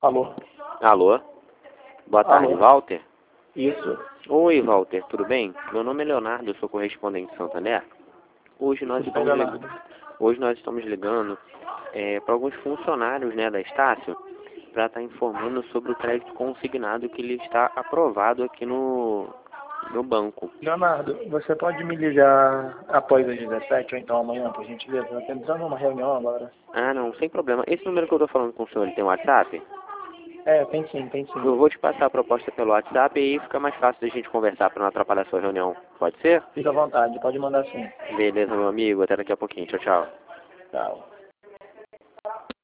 Alô? Alô? Boa tarde, Alô? Walter? Isso. Oi, Walter, tudo bem? Meu nome é Leonardo, eu sou correspondente de Santander. Hoje nós Tudo bem, estamos, Leonardo? ligando para alguns funcionários, né, da Estácio para estar informando sobre o crédito consignado que ele está aprovado aqui no banco. Leonardo, você pode me ligar após as 17 ou então amanhã, por gentileza? Eu tô entrando numa reunião agora. Ah, não, sem problema. Esse número que eu estou falando com o senhor, ele tem WhatsApp? É, tem sim, tem sim. Eu vou te passar a proposta pelo WhatsApp e aí fica mais fácil da gente conversar para não atrapalhar a sua reunião. Pode ser? Fica à vontade, pode mandar sim. Beleza, meu amigo. Até daqui a pouquinho. Tchau, tchau. Tchau.